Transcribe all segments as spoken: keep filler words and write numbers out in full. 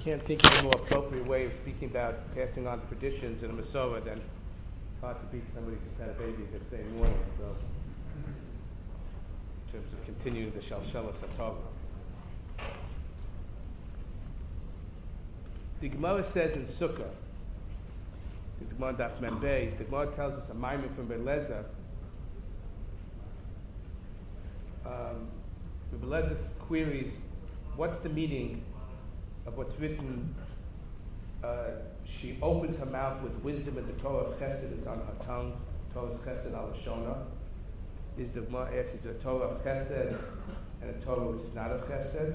can't think of a more appropriate way of speaking about passing on traditions in a Masorah than hard to beat somebody who's had a baby the same morning. So, in terms of continuing the Shalshelas HaTorah. The Gemara says in Sukkah, the Gemara Daf Mem Beis, the Gemara tells us a Maimon from Belezer. Um, Belezer queries, what's the meaning of what's written? Uh, she opens her mouth with wisdom, and the Torah of Chesed is on her tongue. Torah's Chesed al Shona. Is the Gemara asks, is there a Torah of Chesed and a Torah which is not of Chesed?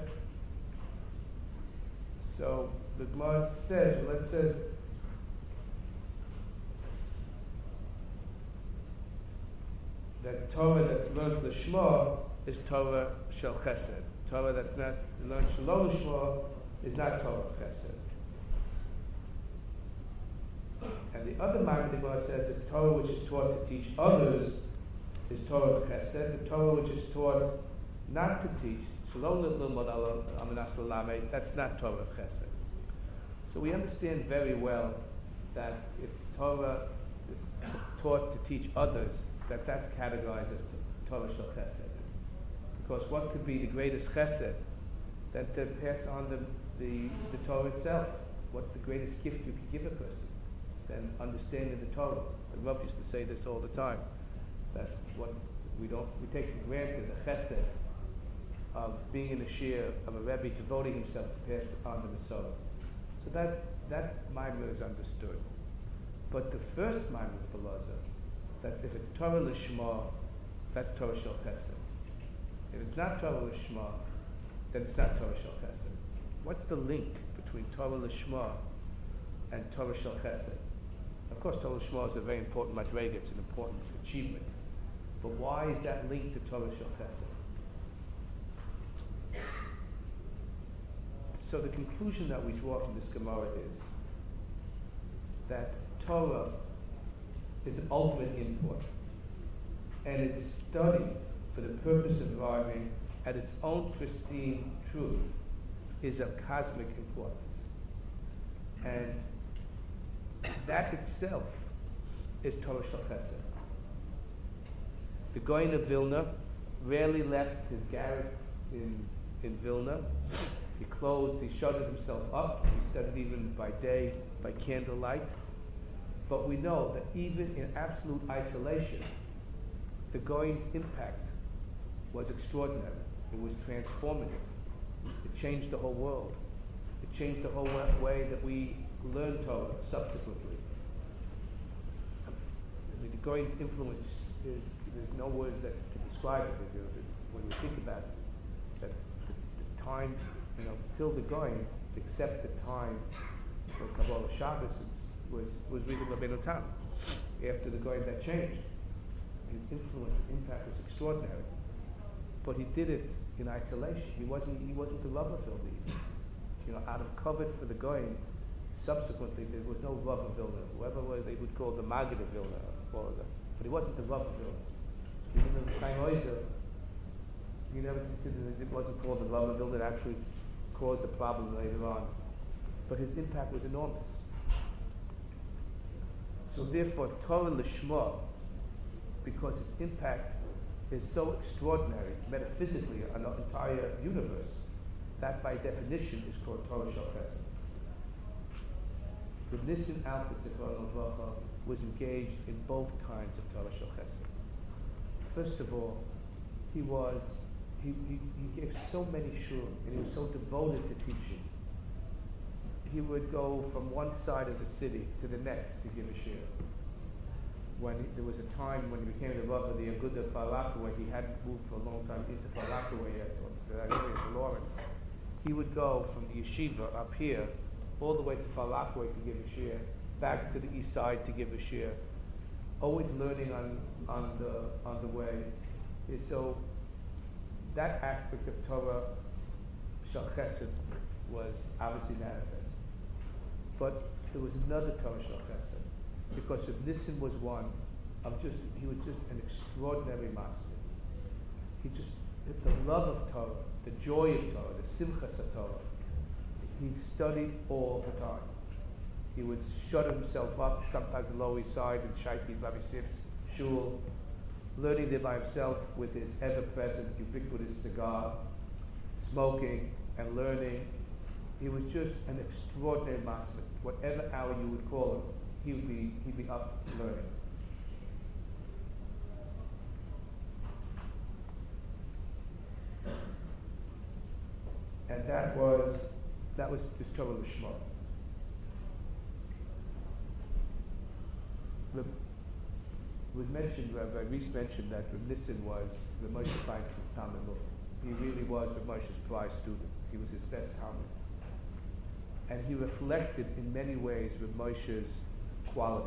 So the Gemara says, well, it says, that Torah that's learned L'Shma is Torah Shel Chesed. Torah that's not learned Shalom L'Shma is not Torah of Chesed. And the other Maimon the Gemara says is Torah which is taught to teach others is Torah of Chesed. The Torah which is taught not to teach, Shalom L'Lamed, that's not Torah of Chesed. So we understand very well that if Torah is taught to teach others, that that's categorized as Torah Shel Chesed. Because what could be the greatest Chesed than to pass on the, the, the Torah itself? What's the greatest gift you could give a person than understanding the Torah? And Rav used to say this all the time, that what we don't we take for granted the Chesed of being in the shir of a Rebbe devoting himself to pass on the Masorah. So that that Maimon is understood. But the first Maimon of Belezer, that if it's Torah L'Shma, that's Torah Shel Chesed. If it's not Torah L'Shma, then it's not Torah Shel Chesed. What's the link between Torah L'Shma and Torah Shel Chesed? Of course, Torah L'Shma is a very important madrega, it's an important achievement. But why is that linked to Torah Shel Chesed? So the conclusion that we draw from this Gemara is that Torah is an ultimate import, and its study for the purpose of arriving at its own pristine truth is of cosmic importance. And that itself is Torah Shel Chesed. The Gaon of Vilna rarely left his garret in, in Vilna. He closed, he shuttered himself up, he studied even by day, by candlelight. But we know that even in absolute isolation, the Gaon's impact was extraordinary. It was transformative. It changed the whole world. It changed the whole way that we learn Torah subsequently. I mean, the Gaon's influence, is, there's no words that can describe it. When you think about it, that the, the time, you know, till the Gaon, except the time for Kabbalah Shabbos, was was reading Rabbeinu Tam. After the Gaon that changed, his influence, impact was extraordinary. But he did it in isolation. He wasn't he wasn't the Rav of Vilna. You know, out of covet for the Gaon, subsequently there was no Rav of Vilna. Whoever they would call the Maggid of Vilna, or the, but he wasn't the Rav of Vilna. Even in the Chaim Ozer, you never considered that it wasn't called the Rav of Vilna. It actually caused a problem later on. But his impact was enormous. So therefore, Torah L'Shma, because its impact is so extraordinary, metaphysically, on the entire universe, that by definition is called Torah Shel Chesed. The Nissim Alpert Zichrono Livracha was engaged in both kinds of Torah Shel Chesed. First of all, he was, he, he, he gave so many shurim, and he was so devoted to teaching. He would go from one side of the city to the next to give a shir. When he, there was a time when he became the Rav of the Agudah of Far Rockaway, he hadn't moved for a long time into Far Rockaway yet, or to that area, to Lawrence. He would go from the yeshiva up here, all the way to Far Rockaway to give a shir, back to the east side to give a shir, always learning on, on, the, on the way. And so that aspect of Torah Shel Chesed was obviously manifest. But there was another Torah Shel Chesed, because if Nissim was one of just, he was just an extraordinary master. He just, the love of Torah, the joy of Torah, the simchas of Torah, he studied all the time. He would shut himself up, sometimes on the Lower East Side in Shaikhi Rabbi Shif's shul, learning there by himself with his ever-present ubiquitous cigar, smoking and learning. He was just an extraordinary master. Whatever hour you would call him, he would be he'd be up learning. And that was that was just Torah Lishma. Was mentioned, Rabbi Reese mentioned that Reb Nissen was the Moshe Feinstein's Talmud Mufti. He really was Reb Moshe's prize student. He was his best Talmud. And he reflected in many ways Reb Moshe's qualities.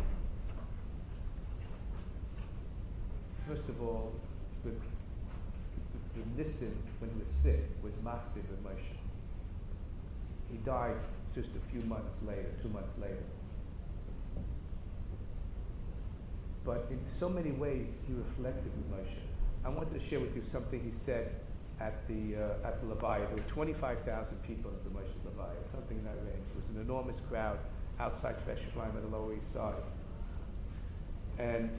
First of all, Reb, Reb Nissen, when he was sick, was master Reb Moshe. He died just a few months later, two months later. But in so many ways, he reflected with Moshe. I wanted to share with you something he said at the uh, at the Levaya. There were twenty-five thousand people at the Moshe Levaya, something in that range. It was an enormous crowd outside Feshuvim at the Lower East Side. And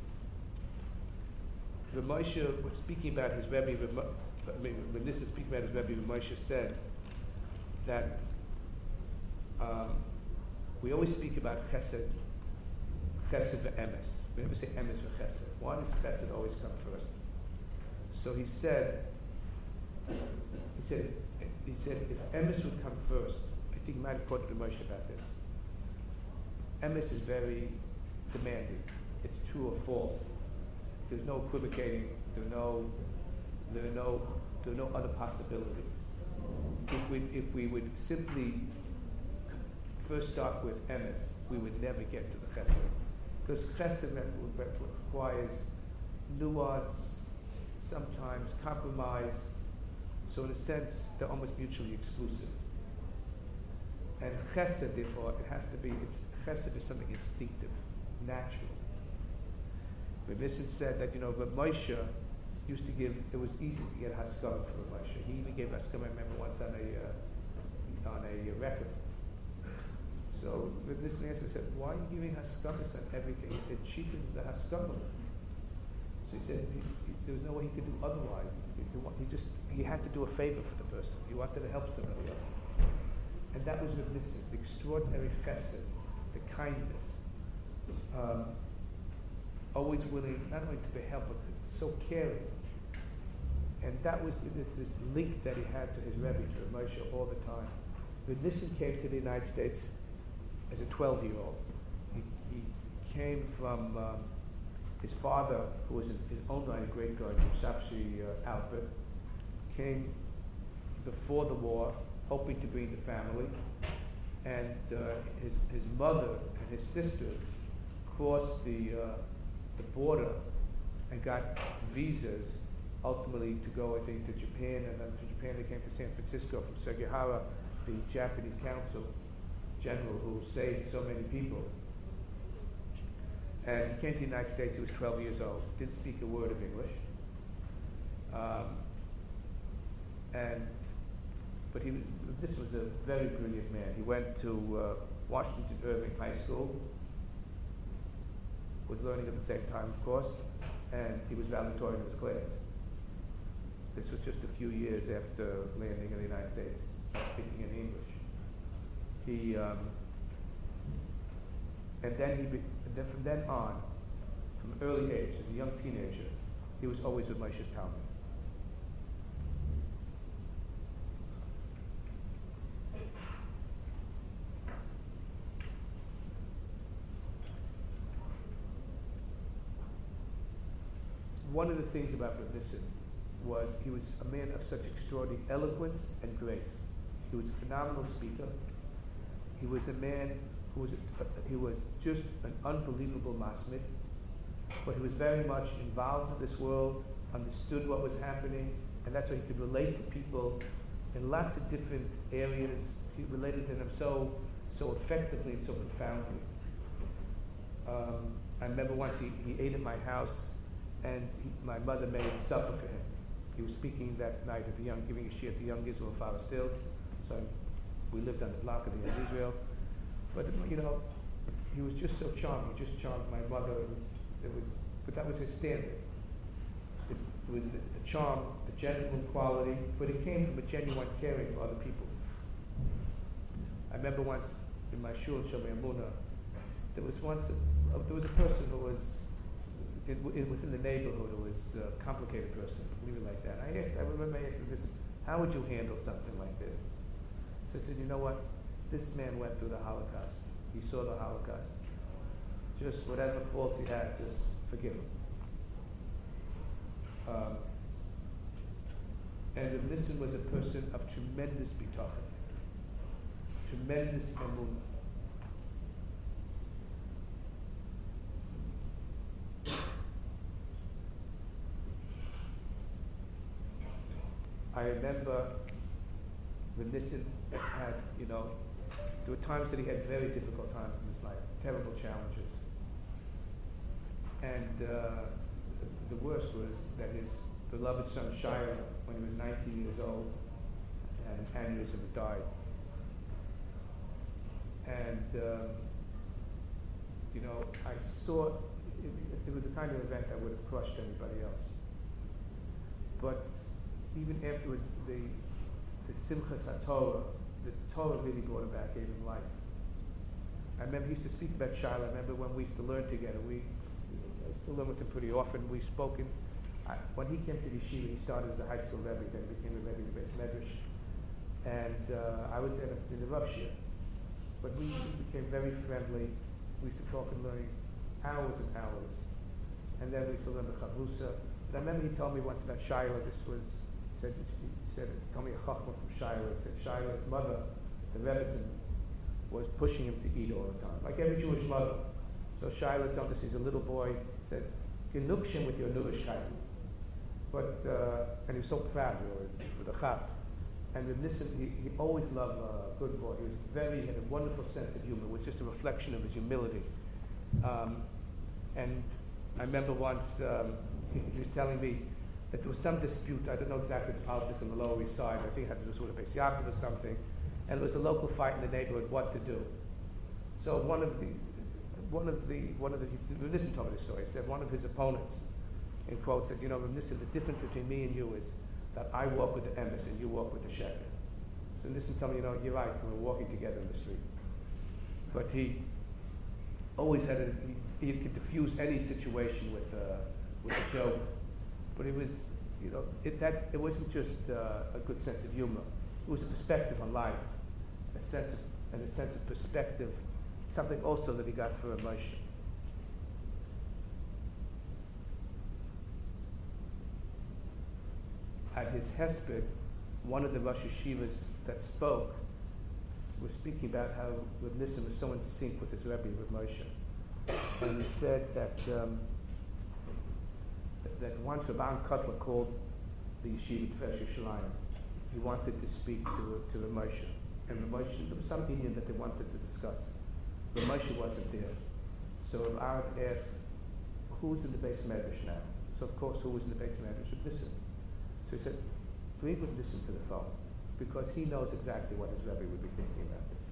the Moshe, speaking about his Rebbe, when this is speaking about his Rebbe, Moshe said that um, we always speak about Chesed, Chesed ve'emes. We never say emes for chesed. Why does chesed always come first? So he said, he said, he said, if emes would come first, I think he might have quoted Moshe about this. Emes is very demanding. It's true or false. There's no equivocating. There are no, there are no, there are no other possibilities. If we, if we would simply first start with emes, we would never get to the chesed. Because chesed requires nuance, sometimes compromise. So in a sense, they're almost mutually exclusive. And chesed, therefore, it has to be, it's, chesed is something instinctive, natural. But Nissen said that, you know, Rav Moshe used to give, it was easy to get haskama for Rav Moshe. He even gave haskama, I remember once on a, uh, on a uh, record. So Rav Nissen answered, said, why are you giving haskamas on everything? It cheapens the haskama. So he said he, he, there was no way he could do otherwise. He, he just he had to do a favor for the person. He wanted to help somebody else. And that was Rav Nissen, the extraordinary chesed, the kindness. Um, always willing not only to be helped, but so caring. And that was this, this link that he had to his Rebbe, to Rav Moshe, all the time. Rav Nissen came to the United States as a twelve-year-old. He, he came from um, his father, who was in his own right a great guy, Shapshi uh, Alpert, came before the war, hoping to bring the family. And uh, his, his mother and his sisters crossed the, uh, the border and got visas, ultimately to go, I think, to Japan. And then from Japan they came to San Francisco from Sekihara, the Japanese consul general who saved so many people. And he came to the United States, he was twelve years old, didn't speak a word of English. Um, and, but he, this was a very brilliant man. He went to uh, Washington Irving High School, was learning at the same time, of course, and he was valedictorian of his class. This was just a few years after landing in the United States, speaking in English. He, um, and then he, be, and then from then on, from an early age, as a young teenager, he was always with Moshe's Talmud. One of the things about Rav Nissen was he was a man of such extraordinary eloquence and grace. He was a phenomenal speaker. He was a man who was a, he was just an unbelievable masmid, but he was very much involved in this world, understood what was happening, and that's why he could relate to people in lots of different areas. He related to them so so effectively and so profoundly. Um, I remember once he, he ate at my house, and he, my mother made supper for him. He was speaking that night at the young, giving a shir at the young Israel Forest Hills. So we lived on the block of the Israel. But, you know, he was just so charming, he just charmed my mother. It was, but that was his standard. It, it was the, the charm, the gentleman quality, but it came from a genuine caring for other people. I remember once in my shul, Shomer Emunah, there was once a, uh, there was a person who was in, in, within the neighborhood who was a complicated person, leave it like that. I asked, I remember I asked him this, how would you handle something like this? So I said, you know what? This man went through the Holocaust. He saw the Holocaust. Just whatever faults he had, just forgive him. Um, and Reb Nissen was a person of tremendous bitachon, tremendous emunah. I remember Reb Nissen had, you know, there were times that he had very difficult times in his life, terrible challenges. And uh, the worst was that his beloved son Shira, when he was nineteen years old, had an aneurysm and died. And um, you know, I saw it, it was the kind of event that would have crushed anybody else. But even afterwards, the the Simchas HaTorah, the Torah really brought him back, gave him life. I remember he used to speak about Shira. I remember when we used to learn together. We I used to learn with him pretty often. We spoke in, I, when he came to the yeshiva, he started as a high school rebbe, then became a rebbe in the Beis Medrash. And uh, I was in, a, in the Rav Shir. But we, we became very friendly. We used to talk and learn hours and hours. And then we used to learn the Chavrusa. But I remember he told me once about Shira. This was, he said, he said, told me a chachma from Shira. He said Shira's mother, the Rebbetzin, was pushing him to eat all the time, like every Jewish mother. So Shira told us he's a little boy, said, "Genukshim with your Nurishkeit." But uh, and he was so proud, you know, with the chap. And with Nissen, he, he always loved uh, good voice. He was very, he had a wonderful sense of humor, which is just a reflection of his humility. Um, and I remember once um, he, he was telling me that there was some dispute. I don't know exactly the politics on the Lower East Side. I think it had to do with a Beis Yaakov or something. And there was a local fight in the neighborhood, what to do. So one of the, one of the, one of the, Nissen told me the story. He said one of his opponents, in quotes, said, you know, Nissen, the difference between me and you is that I walk with the emes and you walk with the sheker. So Nissen told me, you know, you're right, we're walking together in the street. But he always had a, he, he could diffuse any situation with, uh, with a joke. But it was, you know, it, that, it wasn't just uh, a good sense of humor. It was a perspective on life, a sense of, and a sense of perspective, something also that he got for emotion. At his hesped, one of the Rosh Yeshivas that spoke was speaking about how Reb Nissen was so in sync with his Rebbe, Reb Moshe. And he said that um, that, that once Rabban Kotler called the yeshiva Tiferet Yerushalayim, he wanted to speak to to Reb Moshe. And Reb Moshe, there was some Indian that they wanted to discuss. Reb Moshe wasn't there. So Reb Aaron asked, who's in the Beis Medrash now? So of course, who was in the Beis Medrash? Reb Nissen. So he said, bring Reb Nissen to the phone, because he knows exactly what his Rebbe would be thinking about this.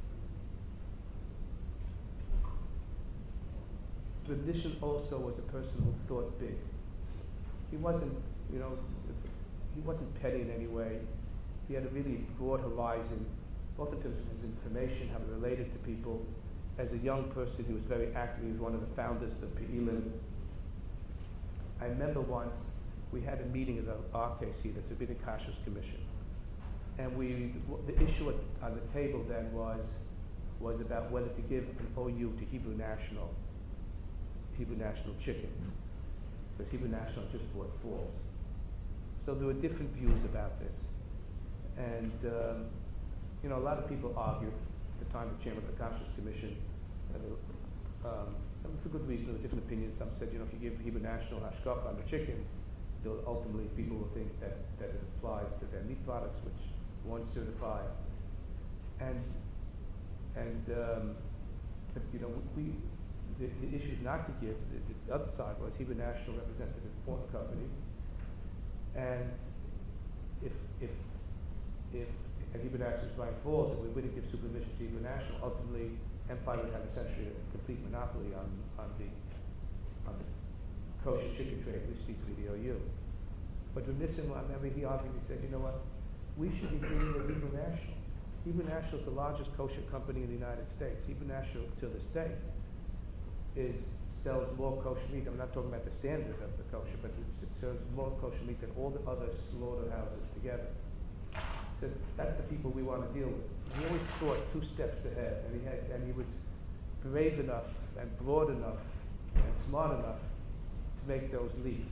Reb Nissen also was a person who thought big. He wasn't, you know, he wasn't petty in any way. He had a really broad horizon, both in terms of his information, how he related to people. As a young person, he was very active. He was one of the founders of Pe'ilim. I remember once we had a meeting of the R K C, the Rabbinic Kashrus Commission, and we the issue on the table then was was about whether to give an O U to Hebrew National, Hebrew National Chicken, because Hebrew National just bought Falls. So there were different views about this, and um, you know, a lot of people argued at the time the chairman of the Kashrus Commission, uh, um, and for good reason, there were different opinions. Some said, you know, if you give Hebrew National hashgacha on the chickens, they'll ultimately people will think that, that it applies to their meat products, which weren't certified. And and um, but you know, we the, the issue is not to give. The, the other side was Hebrew National represented a pork company, and if if if and Hebrew National was Brian Falls, and we wouldn't give supervision to Hebrew National, ultimately Empire would have essentially a complete monopoly on, on the on the kosher chicken trade, which speaks with the O U. But from this, I remember he argued, he said, you know what, we should be dealing with Hebrew National. Hebrew National is the largest kosher company in the United States. Hebrew National, to this day, is sells more kosher meat. I'm not talking about the standard of the kosher, but it sells more kosher meat than all the other slaughterhouses together. So that's the people we want to deal with. He always thought two steps ahead, and he had, and he was brave enough and broad enough and smart enough to make those leaps.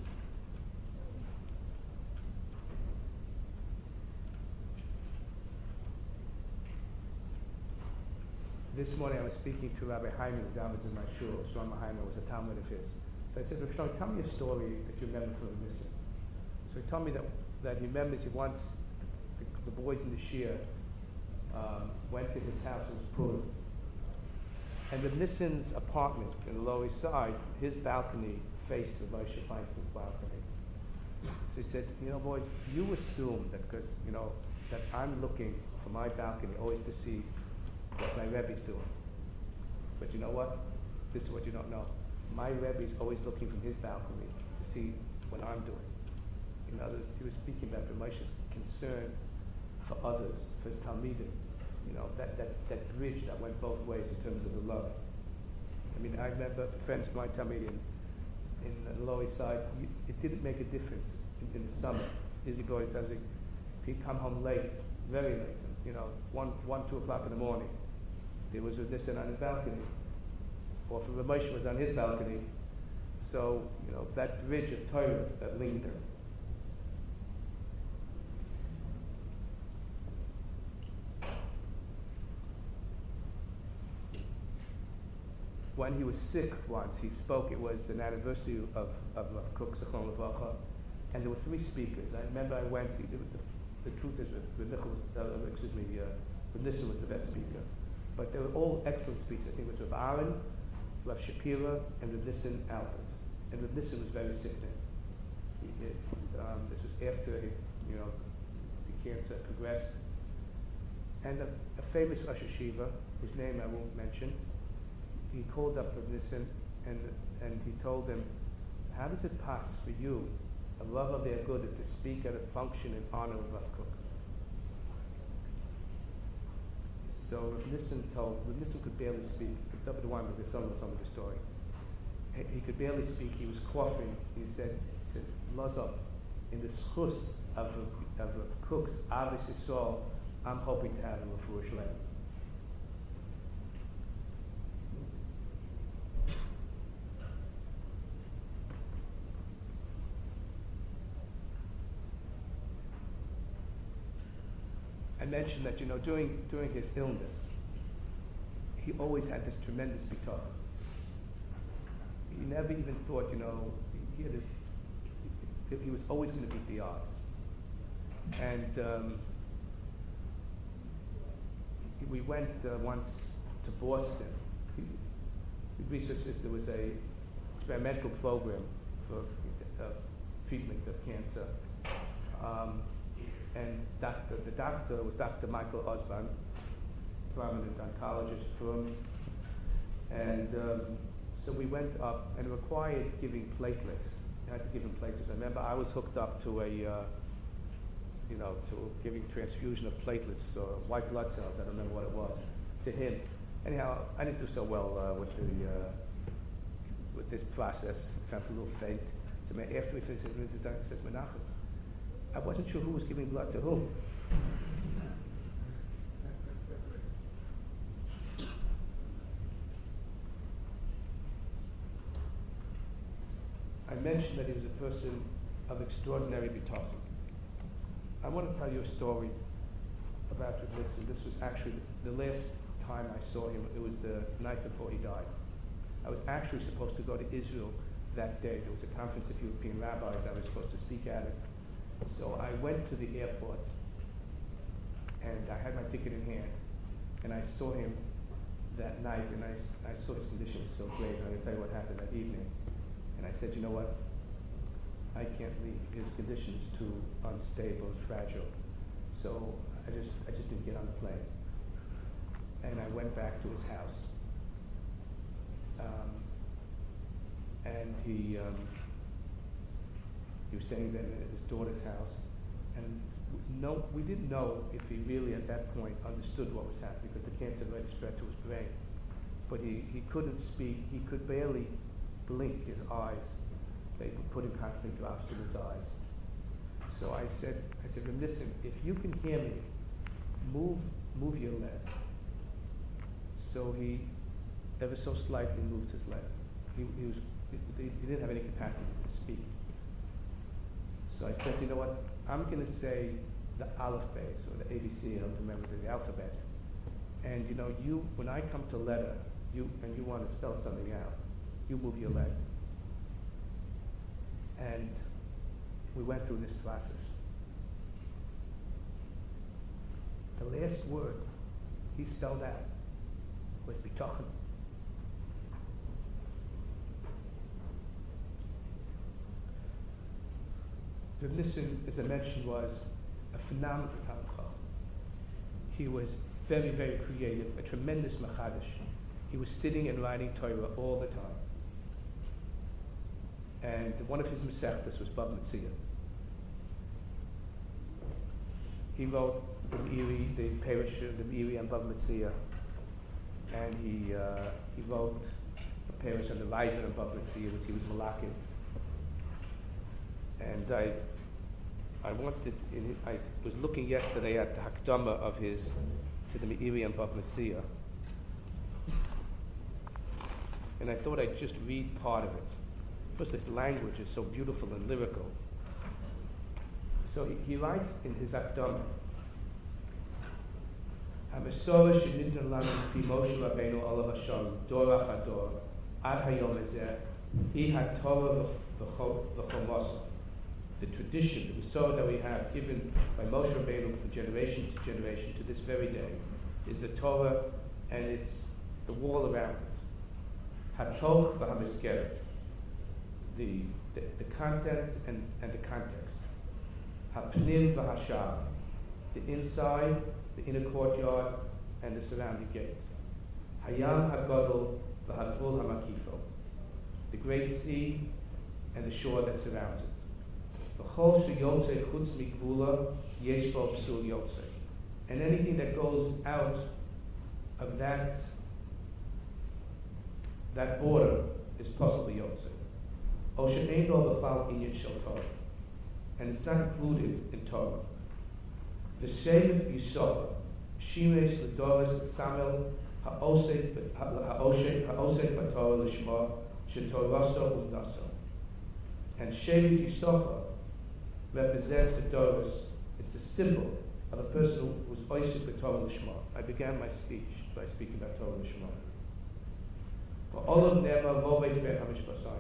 This morning I was speaking to Rabbi Hyman, who was in my shul. Shlomo Hyman was a Talmud of his. So I said, Rabbi Shlomo, tell me a story that you remember from the Nissim. So he told me that, that he remembers he once, the, the boys in the Shia um, went to his house, it was Purim. And the Nissim's apartment in the Lower East Side, his balcony faced the Moshe Feinstein's balcony. So he said, you know, boys, you assume that because, you know, that I'm looking from my balcony always to see what my Rebbe's doing. But you know what? This is what you don't know. My Rebbe's always looking from his balcony to see what I'm doing. In other words, he was speaking about Moshe's concern for others, for his Talmidim. You know, that, that, that bridge that went both ways in terms of the love. I mean, I remember friends of mine tell me in, in the Lower East Side, you, it didn't make a difference in, in the summer. Izzy Goy tells me, if he'd come home late, very late, you know, one, one, two o'clock in the morning, there was a Nissan on his balcony, or if Ramosha was on his balcony. So, you know, that bridge of Torah that linked them. When he was sick once, he spoke, it was an anniversary of, of, of Kook Zichron Levacha, and there were three speakers. I remember I went, to, the, the, the truth is that Reb was, uh, excuse me, uh, Reb Nissim was the best speaker. But they were all excellent speeches. I think it was Reb Aaron, Rav Shapira, and Reb Nissim Albert. And Reb Nissim was very sick then. He, it, um, this was after, he, you know, the cancer progressed. And a, a famous Rosh Hashiva, whose name I won't mention, he called up Reb Nissim and, and he told him, how does it pass for you, a love of their good, to speak at a function in honor of Rav Kook? So Reb Nissim told, Reb Nissim could barely speak. He picked up the one, but there's some of the story. He, he could barely speak. He was coughing. He said, he said, Laza, in the schus of of Cook's obviously saw, I'm hoping to have him a Furush Lem. I mentioned that, you know, during during his illness, he always had this tremendous bitachon. He never even thought, you know, he, had a, he was always going to beat the odds. And um, we went uh, once to Boston. He, he researched that there was a experimental program for uh, treatment of cancer. Um, and doctor, the doctor was Doctor Michael Osborne, prominent oncologist from, and um, so we went up and it required giving platelets. You had to give him platelets. I remember I was hooked up to a, uh, you know, to giving transfusion of platelets or white blood cells. I don't remember what it was to him. Anyhow, I didn't do so well uh, with the uh, with this process. I felt a little faint. So after we finished, the doctor says, Menachem, I wasn't sure who was giving blood to whom. I mentioned that he was a person of extraordinary bitachon. I want to tell you a story about Reb Nissim. This was actually the last time I saw him. It was the night before he died. I was actually supposed to go to Israel that day. There was a conference of European rabbis. I was supposed to speak at it. So I went to the airport, and I had my ticket in hand, and I saw him that night, and I, I saw his condition was so great. I'm going to tell you what happened that evening. And I said, you know what? I can't leave. His condition is too unstable and fragile. So I just, I just didn't get on the plane. And I went back to his house. Um, and he, um, he was staying then at his daughter's house. And no, we didn't know if he really at that point understood what was happening because the cancer already spread to his brain. But he, he couldn't speak, he could barely blink his eyes. They were putting constant drops in his eyes. So I said, I said, listen, if you can hear me, move, move your leg. So he ever so slightly moved his leg. He, he was, he, he didn't have any capacity to speak. So I said, you know what? I'm going to say the Aleph Beis or the A B C. I don't remember the alphabet. And you know, you when I come to letter, you and you want to spell something out, you move your leg. And we went through this process. The last word he spelled out was bitachon. The Nissim, as I mentioned, was a phenomenal Talmid Chacham. He was very, very creative, a tremendous machadish. He was sitting and writing Torah all the time. And one of his Masechtas was Bava Metzia. He wrote the Meiri, the Perish, the Meiri and Bava Metzia. And he uh, he wrote a Perish on the Raven and Bava Metzia, which he was malakid. And I I wanted, in, I was looking yesterday at the Hakdama of his, to the Meiri and Bava Metzia. And I thought I'd just read part of it. First, his language is so beautiful and lyrical. So he, he writes in his Hakdama, HaMesorah shenitna lanu pi Moshe Rabbeinu olav hashalom dor achador ad hayom hazeh hi haTorah v'chomosa. The tradition, the Mesorah that we have given by Moshe Rabbeinu from generation to generation to this very day is the Torah and it's the wall around it. HaToch v'hameskeret, the, the the content and, and the context. HaPnim v'hashar, the inside, the inner courtyard, and the surrounding gate. Hayam hagadol v'hagvul hamakifo, the great sea and the shore that surrounds it. V'chol sheyotze chutz mikvula yesh bo psul yotze, and anything that goes out of that that border is possibly yotze. O she'ein lo b'chal inyan shel Torah, and it's not included in Torah. V'shevet Yisachar shimesh l'doros Samuel ha'osek ha'osek ha'osek b'Torah l'shma she'toraso u'naso, and Shevet Yisachar represents the Doros. It's the symbol of a person who was oisik b'Torah l'shma. I began my speech by speaking about Torah l'shma. For all of them are voveit ben hamishpasai.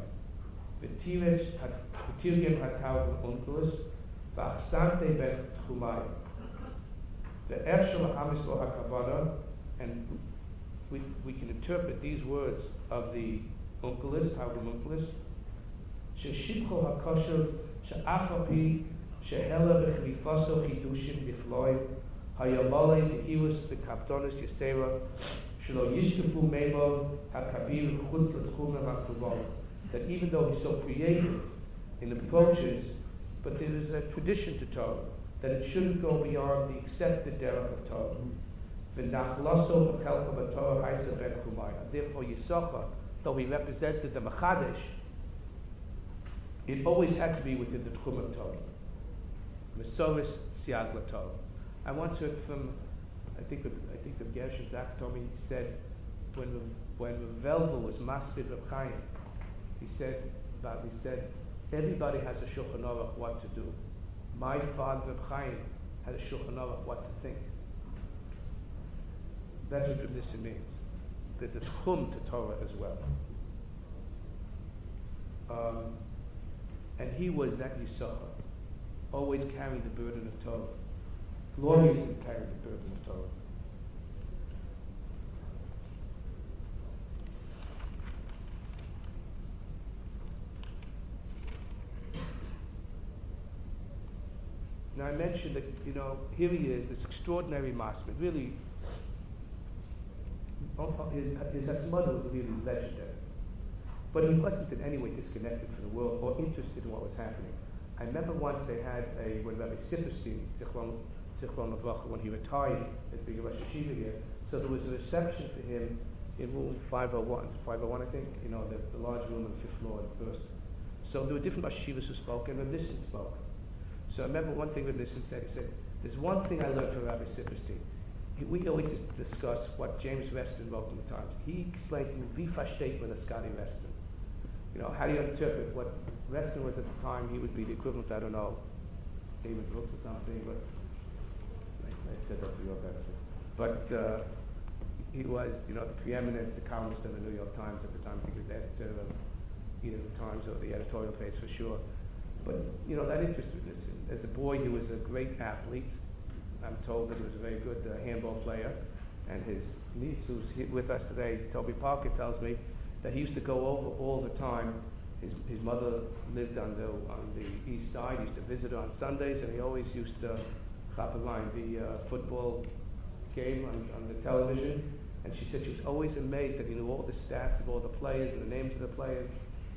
V'tirgem hatav unkelus v'achsante ben tchumai. The efshel hamislo hakavana, and we we can interpret these words of the unkelus, Targum unkelus. Sheshibcho hakoshev she'afapi shehela b'chlifaso chidushim b'floi hayamale zehius b'kapdonis yisera shelo yishkefu meimov hakabir chutz l'tchumim hakruvom. That even though he's so creative in approaches, but there is a tradition to Torah that it shouldn't go beyond the accepted derech of Torah. V'nachlaso v'chelko b'Torah haisa ben chumai. Therefore, Yisachar, though he represented the Machadesh, it always had to be within the Tchum of Torah. Mesoris siag Torah. I once heard from, I think, I think the Gershon Zaks told me, he said, when when Revelvo was Maspid Reb Chaim, he said about, he said, everybody has a Shulchan Aruch what to do. My father Reb Chaim had a Shulchan Aruch what to think. That's what Nissim means. There's a Tchum to Torah as well. Um, and he was that Yisachar, always carrying the burden of Torah, gloriously carrying the burden of Torah. Now I mentioned that, you know, here he is, this extraordinary Masmid, really, his, his mother was really legendary. But he wasn't in any way disconnected from the world or interested in what was happening. I remember once they had a, when Rabbi Sifferstein, Zichron Levracha, when he retired at being a Rosh Yeshiva here, so there was a reception for him in room five oh one, five oh one I think, you know, the, the large room on the fifth floor at first. So there were different Rosh Yeshivas who spoke, and Rabbi Nissen spoke. So I remember one thing Rabbi Nissen said, he said, there's one thing I learned from Rabbi Sifferstein. We always discuss what James Reston wrote in the Times. He explained to me, wie versteht man Scotty Reston? You know, how do you interpret what Reston was at the time? He would be the equivalent, I don't know, David Brooks or something, but I, I said that for your benefit. But uh, he was, you know, the preeminent columnist in the New York Times at the time. I think he was editor of either the Times or the editorial page for sure. But, you know, that interested me. As a boy, he was a great athlete. I'm told that he was a very good uh, handball player. And his niece, who's here with us today, Toby Parker, tells me that he used to go over all the time. His, his mother lived on the, on the east side. He used to visit her on Sundays, and he always used to chaperone the uh, football game on, on the television. And she said she was always amazed that he knew all the stats of all the players and the names of the players.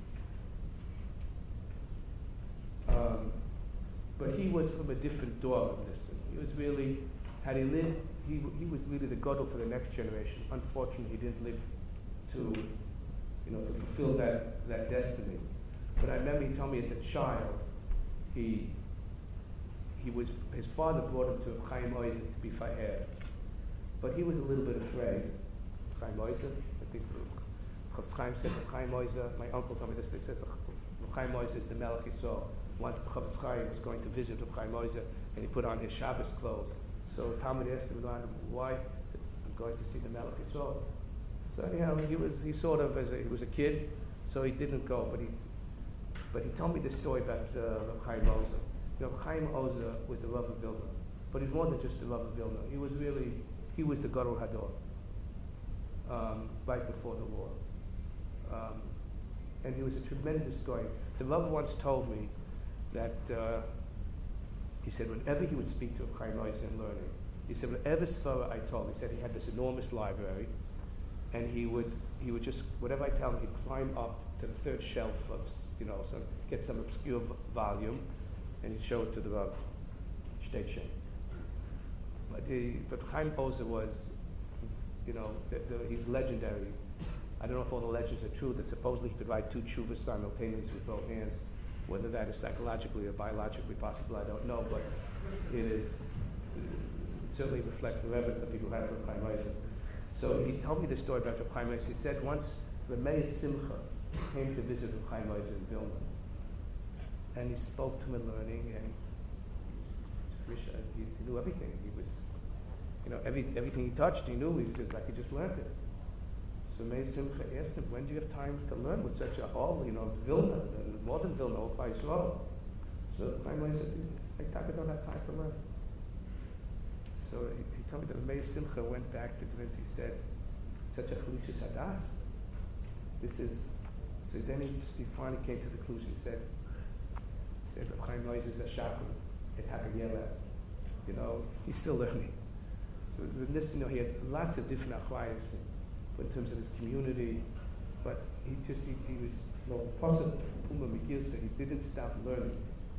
Um, but he was from a different door of this. He was really, had he lived, he, he was really the gadol for the next generation. Unfortunately, he didn't live to, you know, to fulfill that, that destiny. But I remember he told me as a child, he, he was, his father brought him to Chaim Oizer to be faher. But he was a little bit afraid. Chaim Oizer, I think Chofetz Chaim said that Chaim Oizer, my uncle told me this, they said Chaim Oizer is the Melech Yisrael. Once Chofetz Chaim was going to visit Chaim Oizer, and he put on his Shabbos clothes. So Talmud asked him, why? He said, I'm going to see the Melech Yisrael. So you know, he was he sort of as a, he was a kid, so he didn't go. But he but he told me this story about uh, Chaim Ozer. You know, Chaim Ozer was the Rav of Vilna, but he's more than just the Rav of Vilna. He was really he was the Gadol Hador um, right before the war, um, and he was a tremendous guy. The Rav once told me that uh, he said whenever he would speak to a Chaim Ozer in learning, he said whatever svara I told, he said he had this enormous library, and he would he would just whatever I tell him, he'd climb up to the third shelf of you know some get some obscure v- volume, and he'd show it to the Rav Shteitchen. But he, but Chaim Ozer was, you know, the, the, he's legendary. I don't know if all the legends are true. That supposedly he could write two tshuvas simultaneously with both hands. Whether that is psychologically or biologically possible, I don't know. But it is it certainly reflects the reverence that people have for Chaim Ozer. So he told me this story about Reb Chaim Ozer. He said once Ramey Simcha came to visit Reb Chaim Ozer in Vilna, and he spoke to him in learning, and he, he knew everything. He was, you know, every everything he touched, he knew. He was just, like he just learned it. So Ramey Simcha asked him, "When do you have time to learn with such a whole, you know, Vilna, and more than Vilna, all by Yisrael?" So Chaim Ozer said, "I don't have time to learn." So he, he told me that Ramey Simcha went back to Glinz. He said, "Such a Chalishus Hadas. This is." So then he, he finally came to the conclusion. He said, "He said Reb Chaim Ozer is a shakul, a takayelet. You know, he's still learning." So this, you know, he had lots of different achrayos in terms of his community, but he just he, he was you know possible Puma Megilsa. He didn't stop learning.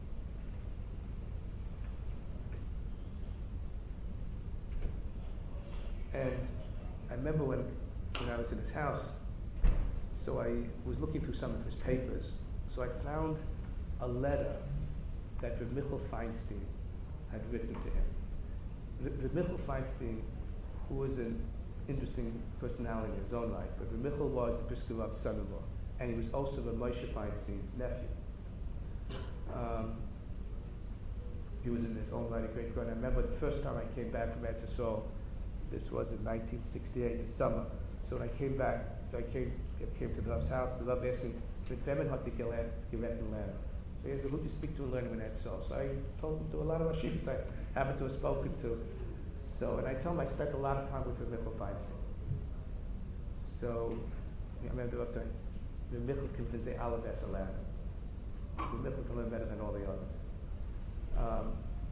And I remember when, when I was in his house, so I was looking through some of his papers. So I found a letter that Reb Michal Feinstein had written to him. Reb Michal Feinstein, who was an interesting personality in his own right, but Reb Michal was the Brisker Rav's son-in-law, and he was also Reb Moshe Feinstein's nephew. Um, he was in his own right a great grand. I remember the first time I came back from Eretz Yisrael. This was in nineteen sixty-eight, in summer. So when I came back, so I came came to the Rav's house. The Rav asked me, "Mit wem hat die gelernt lernen?" So he said, "Who did you speak to and learn in Eretz Yisrael?" So I told him to a lot of Rashivas I happened to have spoken to. So and I told him I spent a lot of time with Reb Michal Feinstein. So I remember the Rav telling Reb Michal can say alle besser lernen. Reb Michal can learn better than all the others. Um,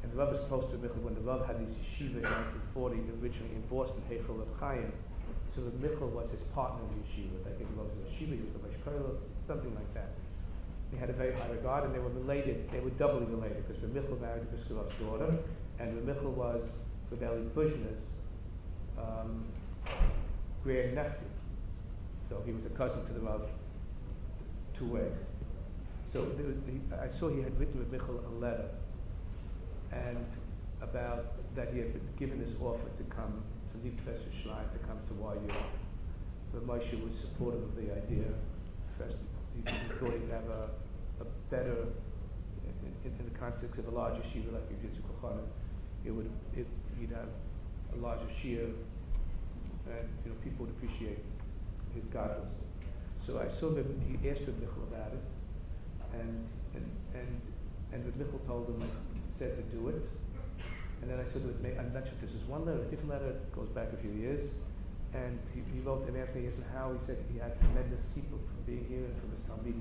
And the Rav was supposed to Michal when the Rav had his yeshiva in nineteen forty, originally in Boston, Heichel of Chaim. So the Michal was his partner in the yeshiva. I think the Rav was a yeshiva, he was a Vashkolos, something like that. They had a very high regard, and they were related. They were doubly related because the Michal married the Biskulov's daughter, and the Michal was with Eli Kushner's um, grand nephew. So he was a cousin to the Rav two ways. So the, the, I saw he had written with Michal a letter, and about that he had been given this offer to come to leave Professor Schlein to come to Y U. But Moshe was supportive of the idea. First, he, he thought he'd have a, a better, in, in, in the context of a larger yeshiva like Yudhitz Kochanim, it would it, he'd have a larger shir, and you know people would appreciate his godless. So I saw that he asked Reb Michal about it, and and and and Reb Michal told him, said to do it. And then I said, I'm not sure if this is one letter, a different letter, it goes back a few years. And he, he wrote him after he asked how, he said he had tremendous sipuk from being here and from his Talmud.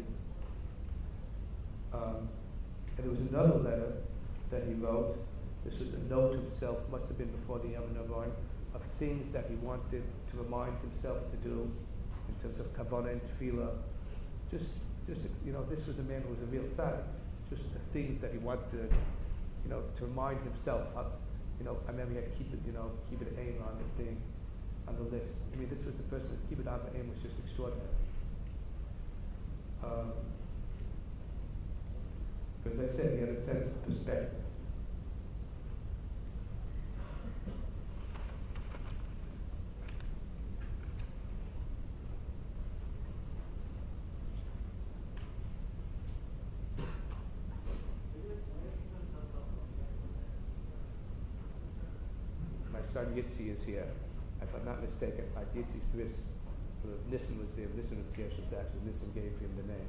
Um, and there was another letter that he wrote. This was a note to himself, must have been before the Yom Noraim, of things that he wanted to remind himself to do in terms of kavanah and tefillah. Just, just you know, this was a man who was a real tzaddik. Just the things that he wanted, you know, to remind himself. How, you know, I remember he had to keep it, you know, keep it aim on the thing, on the list. I mean, this was the person that keep it on the aim was just extraordinary. Um, but as I said, he had a sense of perspective. Son Yitzi is here. If I'm not mistaken, at Yitzi's bris, Nissen was there. Nissen was there. Actually, Nissen gave him the name.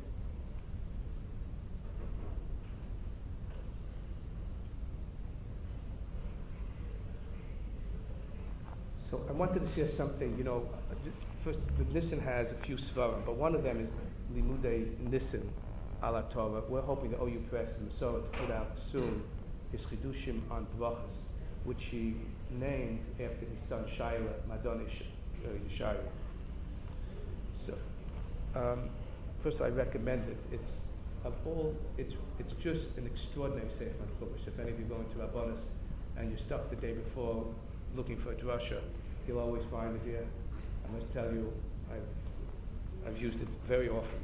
So I wanted to share something. You know, first, Nissen has a few svarim, but one of them is Limudei Nissen ala Torah. We're hoping the O U Press and Masorah to put out soon his chidushim on brachas, which he named after his son Shaila, Madon Yeshaya. So, um, first I recommend it. It's of all, it's it's just an extraordinary sefer chumash. If any of you go into Rabbanis and you're stuck the day before looking for a drasha, you'll always find it here. I must tell you, I've I've used it very often.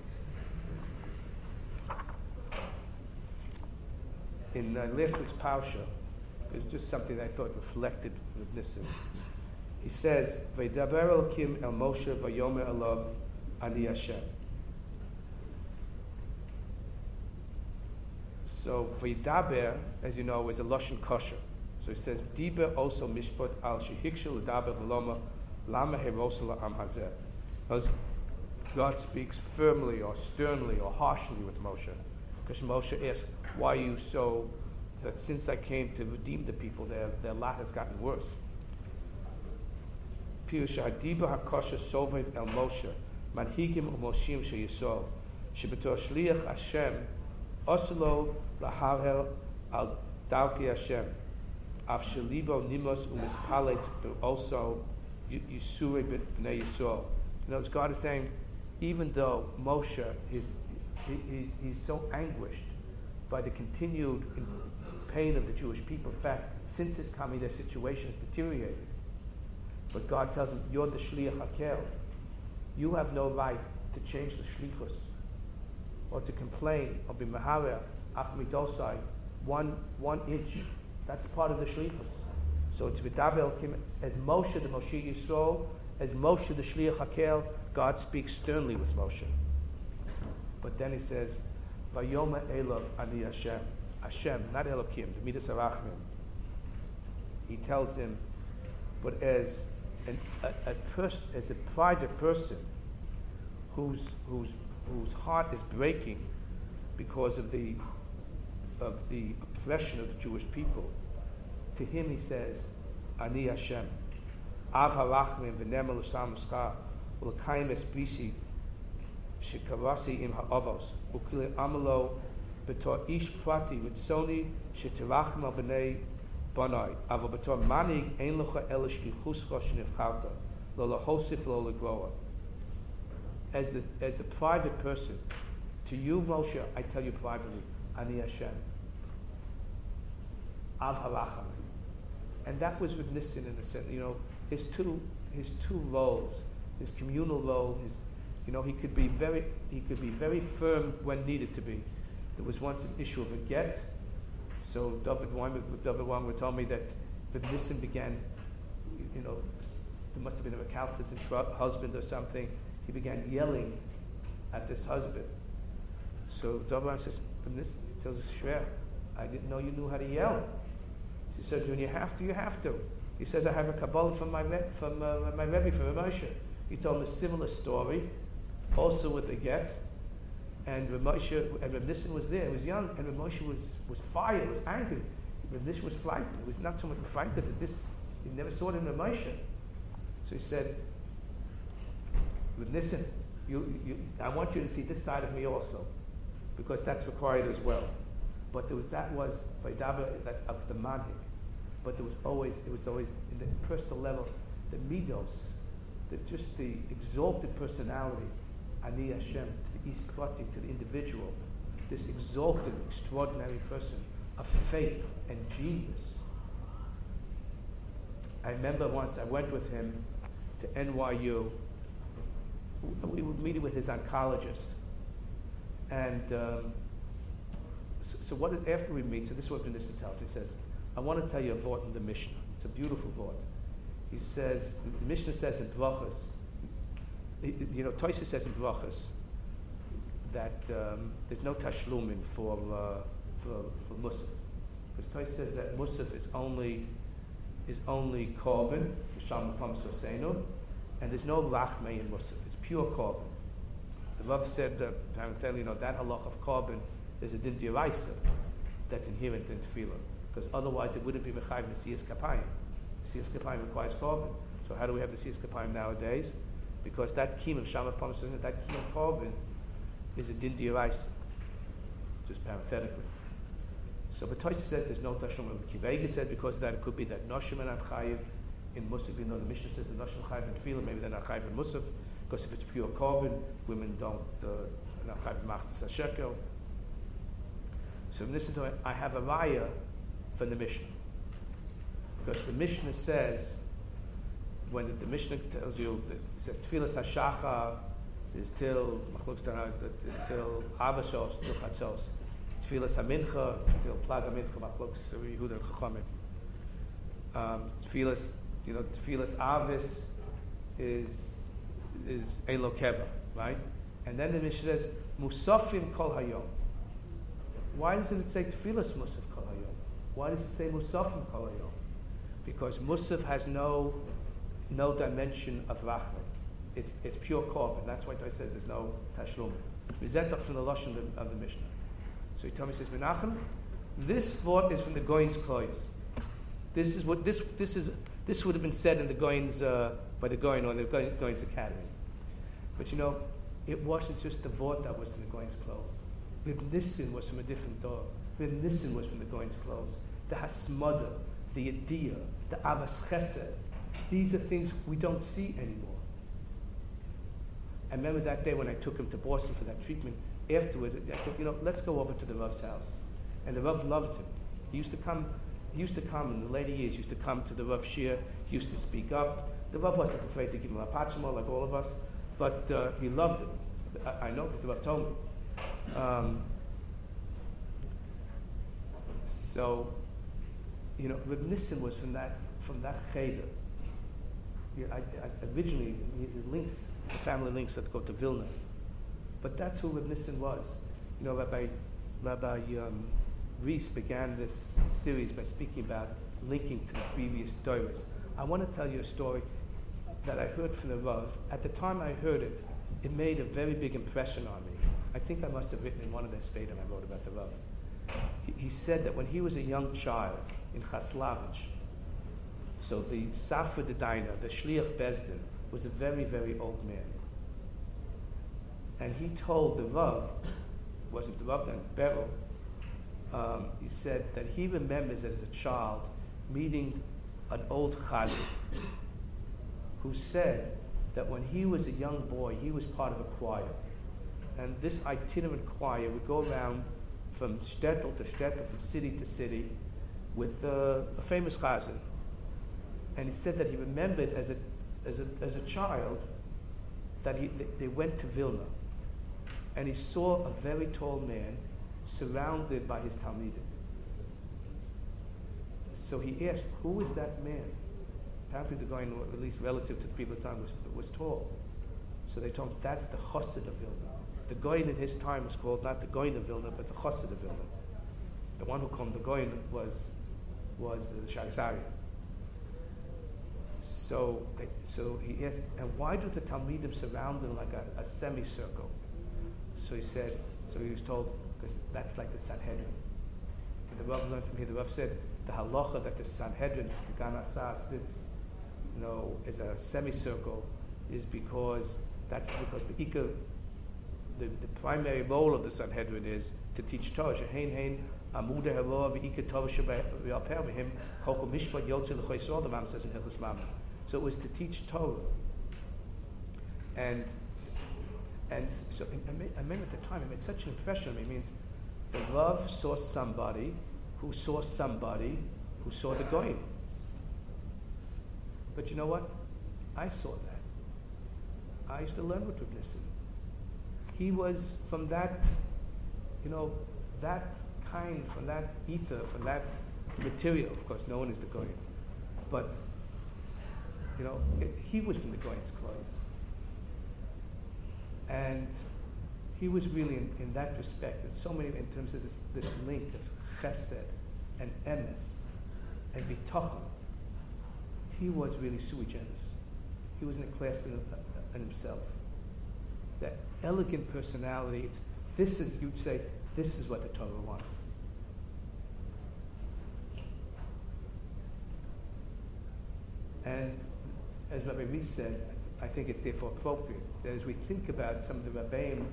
In uh, last week's parsha, it's just something that I thought reflected with Nissen. He says, "Vaydaber Elokim el Moshe vayomer elav ani Hashem." So Vaydaber, as you know, is a lashon kosher. So he says, "Diber also mishpat al shehikshu l'daber v'loma lama herosa la'am hazeh." Because God speaks firmly or sternly or harshly with Moshe, because Moshe asks, "Why are you so?" That since I came to redeem the people, their their lot has gotten worse. Pirush hadiba hakosher sovev el Moshe manhigim umoshim sheyisol shebetor shliach Hashem oslo laharel al darkei Hashem af shelibo nimos umispalet also yisure b'nei Yisrael. In other words, God is saying, even though Moshe is he, he, he's so anguished by the continued pain of the Jewish people. In fact, since his coming, their situation has deteriorated. But God tells him, "You're the shliach hakel. You have no right to change the shlichus or to complain or be meharer achmidosai one one inch. That's part of the shlichus. So it's v'daber Elokim as Moshe the Moshe Yisrael, as Moshe the shliach hakel. God speaks sternly with Moshe. But then he says, "Vayomer elav ani Hashem." Hashem, not Elokim, the Midas Arachmim. He tells him, but as an, a, a person, as a private person, whose whose whose heart is breaking because of the of the oppression of the Jewish people, to him he says, "Ani Hashem, Av Harachmim v'Nemer l'Sham Mischar u'Lekayim Esprisi shekarasi im ha'avos u'Kili Amalo בתור איש פרטי רצוני שתרחם על בני בני, אבל בתור מנהיג אין לך אלא שליחותך שנבחרת, לא להוסיף ולא לגרוע. As the, as the private person, to you, Moshe, I tell you privately, Ani Hashem, Av Harachamim. And that was with Nissan in a sense, you know, his two, his two roles, his communal role, his, you know, he could be very, he could be very firm when needed to be. There was once an issue of a get, so David Weinberg, David Weinberg told me that the Nissan began, you know, there must have been a recalcitrant husband or something. He began yelling at this husband. So David says, he tells us, Shver, I didn't know you knew how to yell. She said, when you have to, you have to. He says, I have a Kabbalah from my from uh, my Rebbe, from Moshe. He told him a similar story, also with a get. And Moshe, and Reb Nissan was there. He was young, and Moshe was was fired, was angry. Reb Nissan was frightened. It was not so much frightened because this he never saw it in Moshe. So he said, Reb Nissan, you, you, I want you to see this side of me also, because that's required as well. But there was that was Vaidaber, that's of the manhig. But there was always it was always in the personal level, the midos, the just the exalted personality, Ani Hashem, to the East Prati, to the individual, this exalted, extraordinary person of faith and genius. I remember once I went with him to N Y U. We were meeting with his oncologist, and um, so, so what did, after we meet, so this is what Minister tells me. He says, I want to tell you a vort in the Mishnah. It's a beautiful vort. He says, the Mishnah says in Brachos, you know, Toysa says in Brachos that um, there's no tashlumin for uh, for for musaf, because Toysa says that musaf is only is only korban, sham pam sosenu, and there's no rachmei in musaf. It's pure korban. The Rav said, uh, parenthetically, you know, that halach of korban is a din d'oraisa that's inherent in tefillah, because otherwise it wouldn't be mechayiv nesiyas kapayim. Nesiyas kapayim requires korban. So how do we have nesiyas kapayim nowadays? Because that kim of shama pam sosenu, that kim of korban is a din d'oraisa, just parenthetically. So, but Toysa said there's no tashlumin. Kivega said because of that it could be that noshim are not chayiv in musaf. You know, the Mishnah says the noshim chayiv in tefillah, maybe they're not chayiv in musaf, because if it's pure korban, women don't uh, not chayiv machzas hashekel. So listen to it. I have a raya from the Mishnah, because the Mishnah says when the, the Mishnah tells you that it says tefillas hashachar is till machlokes till avashos till chatzos. Tefillas hamincha till plag hamincha machlokes Yehuda and Chachamim. Um, tefillas, you know, tefillas avis is is ein lo keva, right? And then the Mishnah says musafim kol hayom. Why doesn't it say tefillas musaf kol hayom? Why does it say musafim kol hayom? Because musaf has no no dimension of rachman. It's it's pure korban. That's why I said there's no tashlum. Rizetach from the lashon of, of the Mishnah. So he told me, he says, Menachem, this thought is from the Goin's clothes. This is what this this is this would have been said in the Goin's uh, by the Goin or the Goin's academy. But you know, it wasn't just the thought that was in the Goin's clothes. The Nissan was from a different door. The Nissan was from the Goin's clothes. The Hasmada, the Yediyah, the Avas Chesed. These are things we don't see anymore. I remember that day when I took him to Boston for that treatment. Afterwards, I said, you know, let's go over to the Rav's house. And the Rav loved him. He used to come, he used to come in the later years, he used to come to the Rav Shir, he used to speak up. The Rav wasn't afraid to give him a pachma like all of us, but uh, he loved him. I, I know because the Rav told me. Um, so, you know, Reb Nissan was from that, from that cheder. Yeah, I, I, originally, the links, the family links that go to Vilna. But that's who Reb Nissan was. You know, Rabbi Rabbi um, Reese began this series by speaking about linking to the previous doros. I want to tell you a story that I heard from the Rav. At the time I heard it, it made a very big impression on me. I think I must have written in one of the Spedim I wrote about the Rav. He, he said that when he was a young child in Chaslavich, so the Safra Dedaina, the Shliach Bezdin, was a very, very old man. And he told the Rav, wasn't the Rav then, Beryl, um, he said that he remembers as a child meeting an old chazan who said that when he was a young boy, he was part of a choir. And this itinerant choir would go around from shtetl to shtetl, from city to city, with uh, a famous chazan. And he said that he remembered as a, as a, as a child that he, they went to Vilna. And he saw a very tall man surrounded by his Talmidim. So he asked, who is that man? Apparently the guy, at least relative to the people at the time, was, was tall. So they told him, that's the Chassid of Vilna. The Goyin in his time was called not the Goyin of Vilna, but the Chassid of Vilna. The one who called the Goyin was was uh, Shagzari. So, they, so he asked, and why do the Talmidim surround him like a, a semicircle? So he said, so he was told, because that's like the Sanhedrin. And the Rav learned from here. The Rav said the halacha that the Sanhedrin, the Gan Asar, sits, you know, is a semicircle, is because that's because the ikar, the, the primary role of the Sanhedrin is to teach Torah. Shehein hein amud ha'hara v'ikar Torah shebe'alpeh v'him chochol mishpat yotze l'choisor. The Ram says in Hilchos Mamre. So it was to teach Torah, and and so I remember at the time it made such an impression on me. It means the Rav saw somebody who saw somebody who saw the Goyim. But you know what? I saw that. I used to learn with Rav Nissen. He was from that, you know, that kind, from that ether, from that material. Of course, no one is the Goyim, but you know, it, he was from the Goyim's clothes, and he was really in, in that respect. So many in terms of this, this link of Chesed and Emes and Bitachon. He was really sui generis. He was in a class in, in himself. That elegant personality. It's, this is, you'd say, this is what the Torah wants. And as Rabbi Reese said, I think it's therefore appropriate that as we think about some of the Rabbeim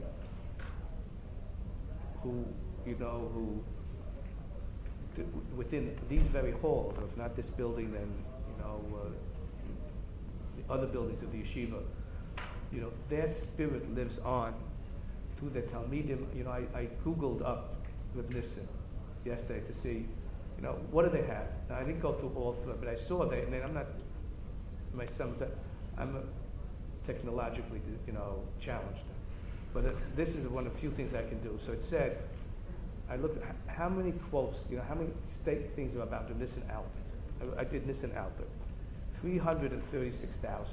who, you know, who d- within these very halls, if not this building, then, you know, uh, the other buildings of the yeshiva, you know, their spirit lives on through the Talmidim. You know, I, I Googled up Reb Nissen yesterday to see, you know, what do they have? Now, I didn't go through all of them, but I saw that, and I'm not, my son, I'm uh, technologically, you know, challenged. But uh, this is one of the few things I can do. So it said, I looked at how many quotes, you know, how many state things are about Reb Nissen Albert. I, I did Nissen Albert. three hundred thirty-six thousand.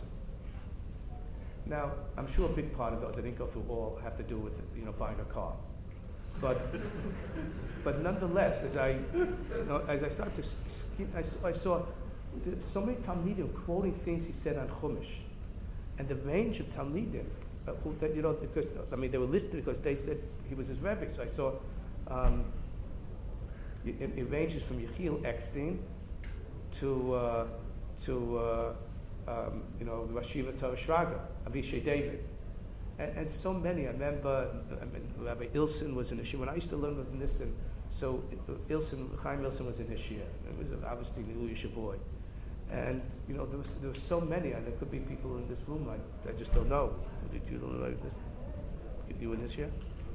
Now, I'm sure a big part of those, I didn't go through all, have to do with, you know, buying a car. But, but nonetheless, as I, you know, as I started to, I saw, I saw so many Talmidim quoting things he said on Chumash, and the range of Talmidim, uh, who, that, you know, because I mean they were listed because they said he was his Rebbe. So I saw um, it, it ranges from Yechiel Eckstein to uh, to uh, um, you know, the Rashiva Torah Shraga, Avishai David, and, and so many. I remember I mean, Rabbi Ilson was in Yeshiva. When I used to learn with Nissen, so Ilson, Chaim Ilson was in Yeshiva. It was obviously a little Yeshiva boy. And, you know, there was, there were so many, and there could be people in this room I, I just don't know. Did you don't know this? You, you in this year?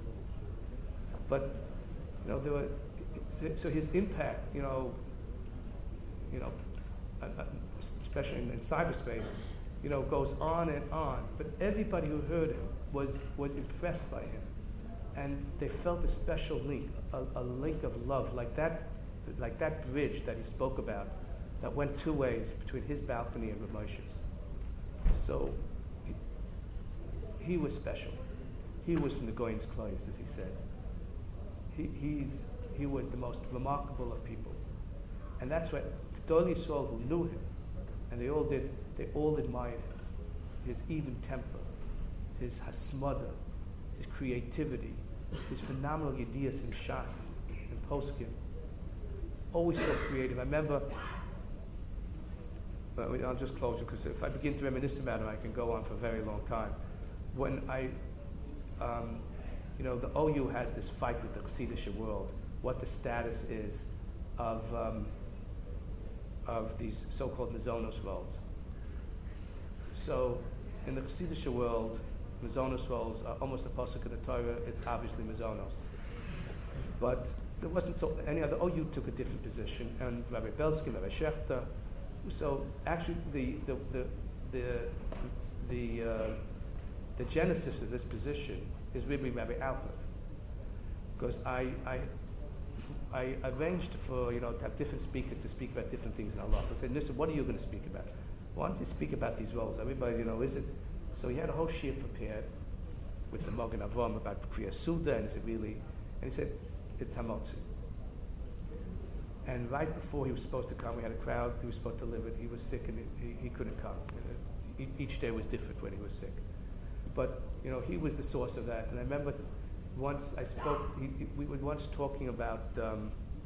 But, you know, there were, so his impact, you know, you know, uh, uh, especially in, in cyberspace, you know, goes on and on. But everybody who heard him was, was impressed by him. And they felt a special link, a, a link of love, like that, like that bridge that he spoke about, that went two ways between his balcony and Rav Moshe's. So he, he was special. He was from the Goyen's clothes, as he said. He, he's, he was the most remarkable of people. And that's what Gedolei Yisrael who knew him, and they all did, they all admired him. His even temper, his hasmada, his creativity, his phenomenal yedias in Shas and Poskim. Always so creative. I remember, but I'll just close it because if I begin to reminisce about him, I can go on for a very long time. When I, um, you know, the O U has this fight with the Chassidish world what the status is of um, of these so-called Mazonos rolls. So, in the Chassidish world, Mazonos rolls are almost a pasuk in the Torah. It's obviously Mazonos, but there wasn't so any other. Oh, you took a different position, and Rabbi Belsky, Rabbi Shechter. So actually, the the the the the, uh, the genesis of this position is really Rabbi Alpert, because I I I arranged for you know to have different speakers to speak about different things in Allah. I said, listen, what are you going to speak about? Why don't you speak about these roles? Everybody, you know, is it? So he had a whole shir prepared with the Magen Avraham about Kriya Suda, and he said, really, and he said, it's Hamotzi. And right before he was supposed to come, we had a crowd. He was supposed to deliver it. He was sick, and he, he couldn't come. You know, each day was different when he was sick. But you know, he was the source of that. And I remember once I spoke. He, he, we were once talking about. Um,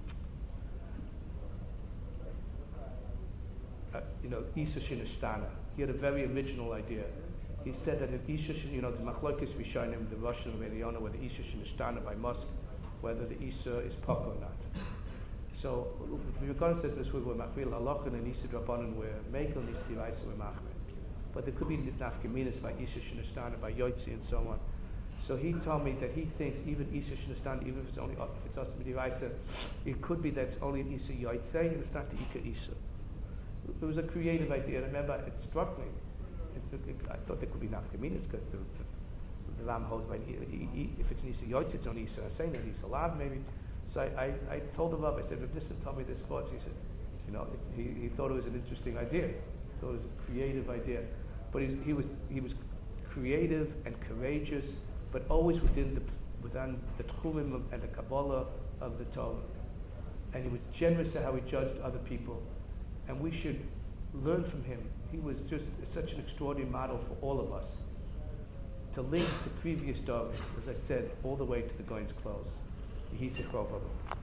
Uh, you know, Isa Shinashtana. He had a very original idea. He said that in Isa, you know, the Machlokes Rishonim, the Russian and Mediana, whether Isa Shinashtana by Musk, whether the Isa is proper or not. So, if you're going to say this, we're Machmir Halachan and Isa Drabanan, where Mekel needs to be Isa we're Machmir. But there could be Nafkaminas by Isa Shinashtana, by Yotzi, and so on. So he told me that he thinks even Isa Shinashtana, even if it's only if it's also Isa, it could be that it's only an Isa Yotzi, and it's not the Ika Isa. It was a creative idea. I remember it struck me. It, it, I thought there could be nafkaminas because the, the, the Ram holds by he, he, if it's Nisa Yotz, it's only Nisa Hasein or Nisa Lav maybe. So I, I, I told the Rav, I said, Rav Nissen told me this thought. He said, you know, it, he, he thought it was an interesting idea. He thought it was a creative idea. But he, he was he was creative and courageous, but always within the within the tchumim and the Kabbalah of the Torah. And he was generous at how he judged other people. And we should learn from him. He was just such an extraordinary model for all of us. To link to previous dogs, as I said, all the way to the Goin's clothes. Yehi Zichro Baruch.